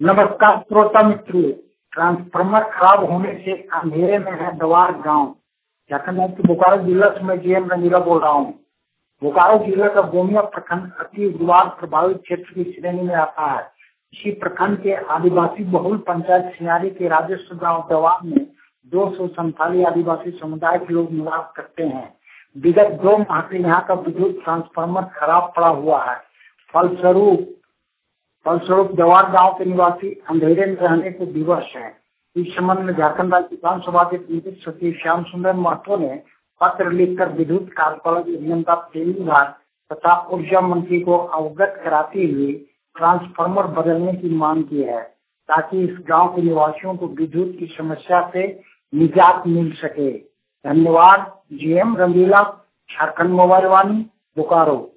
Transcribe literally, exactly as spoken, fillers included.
नमस्कार श्रोता मित्रों, ट्रांसफार्मर खराब होने से अंधेरे में है दवार गांव। झारखंड के बोकारो जिला से मैं जी एम रंगीला बोल रहा हूँ। बोकारो जिला का गोमिया प्रखंड अति उग्रवाद प्रभावित क्षेत्र की श्रेणी में आता है। इसी प्रखंड के आदिवासी बहुल पंचायत सियारी के राजस्व गाँव दवार में दो सौ संताली आदिवासी समुदाय के लोग निवास करते हैं। विगत दो माह से यहाँ का विद्युत ट्रांसफार्मर खराब पड़ा हुआ है। फलस्वरूप फलस्वरूप जवार गांव के निवासी अंधेरे में रहने को विवश है। इस संबंध में झारखंड राज्य विधानसभा के विद्युत सचिव श्याम सुंदर महतो ने पत्र लिखकर विद्युत कार्यपालक अभियंता तेली विभाग तथा ऊर्जा मंत्री को अवगत कराते हुए ट्रांसफार्मर बदलने की मांग की है, ताकि इस गांव के निवासियों को विद्युत की समस्या से निजात मिल सके। धन्यवाद। G M Rangila, Jharkhand mobile Vani, Bokaro.